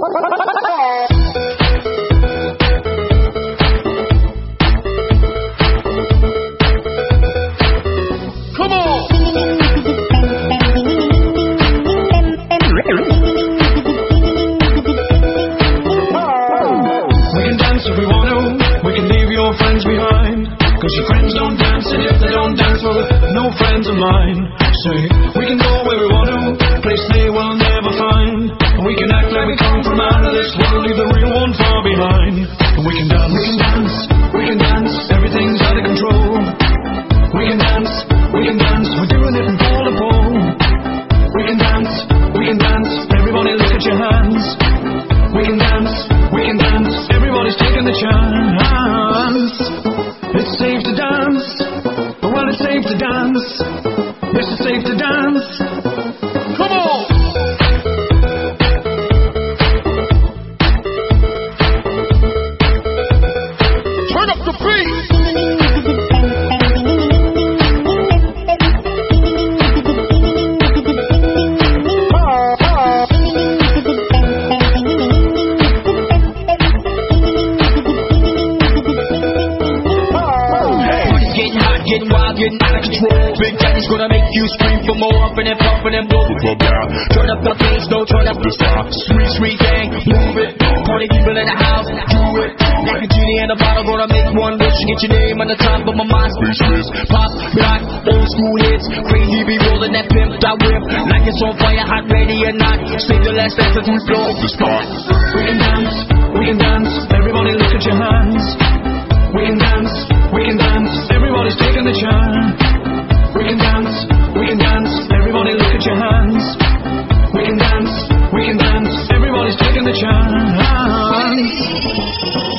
Your friends don't dance, and if they don't dance, well, no friends of mine. Say, we can go where we want to, a place they will never find. And we can act like we come from out of this world, leave the real one far behind. And we can dance, we can dance, we can dance, everything's out of control. We can dance, we're doing it from pole to pole. We can dance, everybody look at your hands. We can dance, everybody's taking the chance. It's safe to dance. Well, it's safe to dance. Yes, it's safe to dance. Come on! Turn up the beat! Getting out of control. Big Daddy's gonna make you scream for more. Upping and pumping and blow the club down. Turn up the bass, no turn up the sound. Sweet gang, move it. Party people in the house, do it. Like a genie in a bottle, gonna make one wish and get your name on the top of my MySpace list. Pop, rock, old school hits. Crazy be rolling that pimp, that whip. Like it's on fire, hot, ready or not. Sing the last dance as we blow up the spot. We can dance, everybody look at your hands. We can dance, everybody's taking the chance. We can dance, everybody look at your hands. We can dance, everybody's taking the chance.